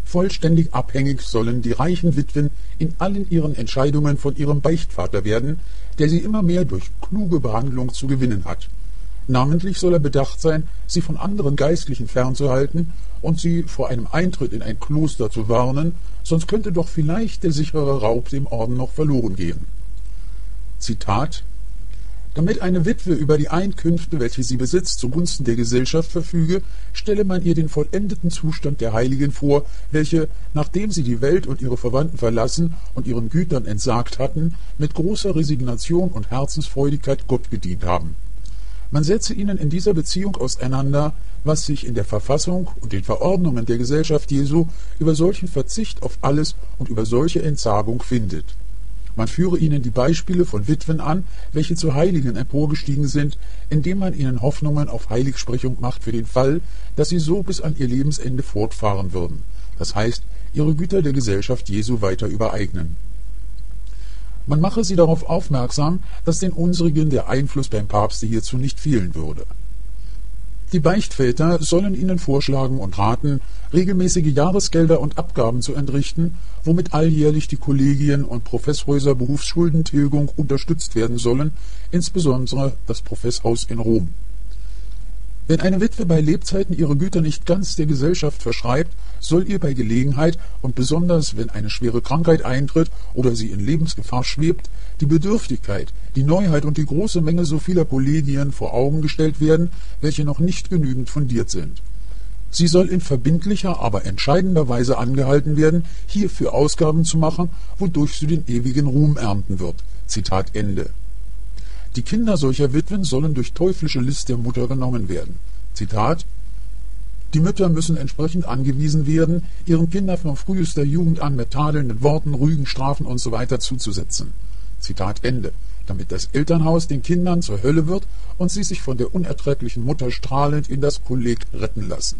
Vollständig abhängig sollen die reichen Witwen in allen ihren Entscheidungen von ihrem Beichtvater werden, der sie immer mehr durch kluge Behandlung zu gewinnen hat. Namentlich soll er bedacht sein, sie von anderen Geistlichen fernzuhalten und sie vor einem Eintritt in ein Kloster zu warnen, sonst könnte doch vielleicht der sichere Raub dem Orden noch verloren gehen. Zitat: Damit eine Witwe über die Einkünfte, welche sie besitzt, zugunsten der Gesellschaft verfüge, stelle man ihr den vollendeten Zustand der Heiligen vor, welche, nachdem sie die Welt und ihre Verwandten verlassen und ihren Gütern entsagt hatten, mit großer Resignation und Herzensfreudigkeit Gott gedient haben. Man setze ihnen in dieser Beziehung auseinander, was sich in der Verfassung und den Verordnungen der Gesellschaft Jesu über solchen Verzicht auf alles und über solche Entsagung findet. Man führe ihnen die Beispiele von Witwen an, welche zu Heiligen emporgestiegen sind, indem man ihnen Hoffnungen auf Heiligsprechung macht für den Fall, dass sie so bis an ihr Lebensende fortfahren würden, das heißt, ihre Güter der Gesellschaft Jesu weiter übereignen. Man mache sie darauf aufmerksam, dass den unsrigen der Einfluss beim Papste hierzu nicht fehlen würde. Die Beichtväter sollen ihnen vorschlagen und raten, regelmäßige Jahresgelder und Abgaben zu entrichten, womit alljährlich die Kollegien und Professhäuser Berufsschuldentilgung unterstützt werden sollen, insbesondere das Professhaus in Rom. Wenn eine Witwe bei Lebzeiten ihre Güter nicht ganz der Gesellschaft verschreibt, soll ihr bei Gelegenheit und besonders wenn eine schwere Krankheit eintritt oder sie in Lebensgefahr schwebt, die Bedürftigkeit, die Neuheit und die große Menge so vieler Kollegien vor Augen gestellt werden, welche noch nicht genügend fundiert sind. Sie soll in verbindlicher, aber entscheidender Weise angehalten werden, hierfür Ausgaben zu machen, wodurch sie den ewigen Ruhm ernten wird. Zitat Ende. Die Kinder solcher Witwen sollen durch teuflische List der Mutter genommen werden. Zitat: Die Mütter müssen entsprechend angewiesen werden, ihren Kindern von frühester Jugend an mit tadelnden Worten, Rügen, Strafen usw. zuzusetzen. Zitat Ende. Damit das Elternhaus den Kindern zur Hölle wird und sie sich von der unerträglichen Mutter strahlend in das Kolleg retten lassen.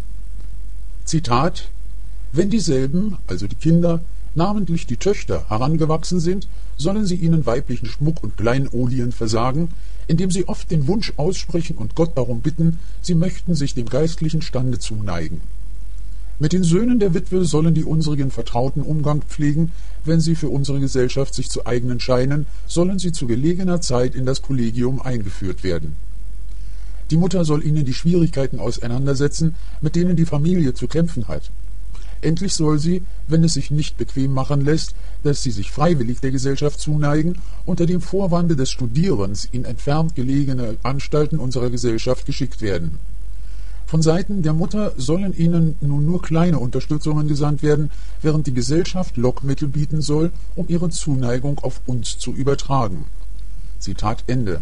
Zitat: Wenn dieselben, also die Kinder, namentlich die Töchter, herangewachsen sind, sollen sie ihnen weiblichen Schmuck und Kleinodien versagen, indem sie oft den Wunsch aussprechen und Gott darum bitten, sie möchten sich dem geistlichen Stande zuneigen. Mit den Söhnen der Witwe sollen die unsrigen vertrauten Umgang pflegen, wenn sie für unsere Gesellschaft sich zu eignen scheinen, sollen sie zu gelegener Zeit in das Kollegium eingeführt werden. Die Mutter soll ihnen die Schwierigkeiten auseinandersetzen, mit denen die Familie zu kämpfen hat. Endlich soll sie, wenn es sich nicht bequem machen lässt, dass sie sich freiwillig der Gesellschaft zuneigen, unter dem Vorwande des Studierens in entfernt gelegene Anstalten unserer Gesellschaft geschickt werden. Von Seiten der Mutter sollen ihnen nun nur kleine Unterstützungen gesandt werden, während die Gesellschaft Lockmittel bieten soll, um ihre Zuneigung auf uns zu übertragen. Zitat Ende.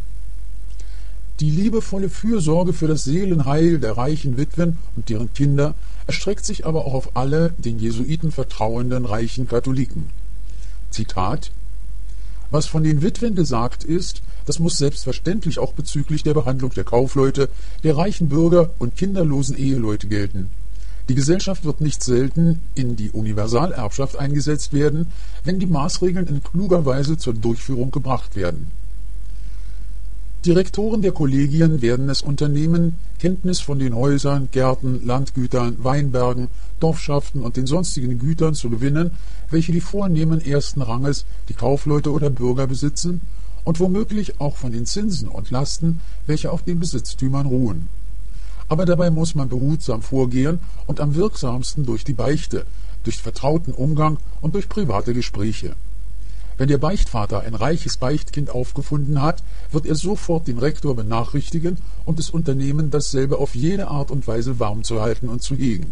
Die liebevolle Fürsorge für das Seelenheil der reichen Witwen und deren Kinder erstreckt sich aber auch auf alle den Jesuiten vertrauenden reichen Katholiken. Zitat: Was von den Witwen gesagt ist, das muss selbstverständlich auch bezüglich der Behandlung der Kaufleute, der reichen Bürger und kinderlosen Eheleute gelten. Die Gesellschaft wird nicht selten in die Universalerbschaft eingesetzt werden, wenn die Maßregeln in kluger Weise zur Durchführung gebracht werden. Die Rektoren der Kollegien werden es unternehmen, Kenntnis von den Häusern, Gärten, Landgütern, Weinbergen, Dorfschaften und den sonstigen Gütern zu gewinnen, welche die Vornehmen ersten Ranges, die Kaufleute oder Bürger besitzen, und womöglich auch von den Zinsen und Lasten, welche auf den Besitztümern ruhen. Aber dabei muss man behutsam vorgehen und am wirksamsten durch die Beichte, durch vertrauten Umgang und durch private Gespräche. Wenn der Beichtvater ein reiches Beichtkind aufgefunden hat, wird er sofort den Rektor benachrichtigen und es unternehmen, dasselbe auf jede Art und Weise warm zu halten und zu hegen.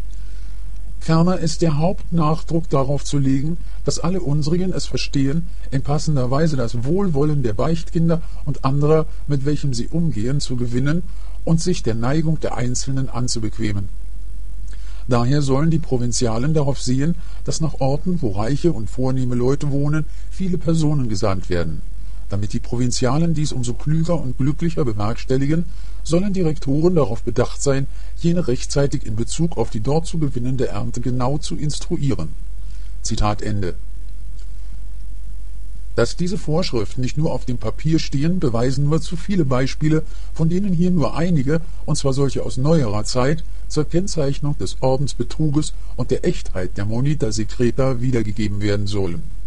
Ferner ist der Hauptnachdruck darauf zu legen, dass alle unsrigen es verstehen, in passender Weise das Wohlwollen der Beichtkinder und anderer, mit welchem sie umgehen, zu gewinnen und sich der Neigung der Einzelnen anzubequemen. Daher sollen die Provinzialen darauf sehen, dass nach Orten, wo reiche und vornehme Leute wohnen, viele Personen gesandt werden. Damit die Provinzialen dies umso klüger und glücklicher bewerkstelligen, sollen die Rektoren darauf bedacht sein, jene rechtzeitig in Bezug auf die dort zu gewinnende Ernte genau zu instruieren. Zitat Ende. Dass diese Vorschriften nicht nur auf dem Papier stehen, beweisen nur zu viele Beispiele, von denen hier nur einige, und zwar solche aus neuerer Zeit, zur Kennzeichnung des Ordensbetruges und der Echtheit der Monita Secreta wiedergegeben werden sollen.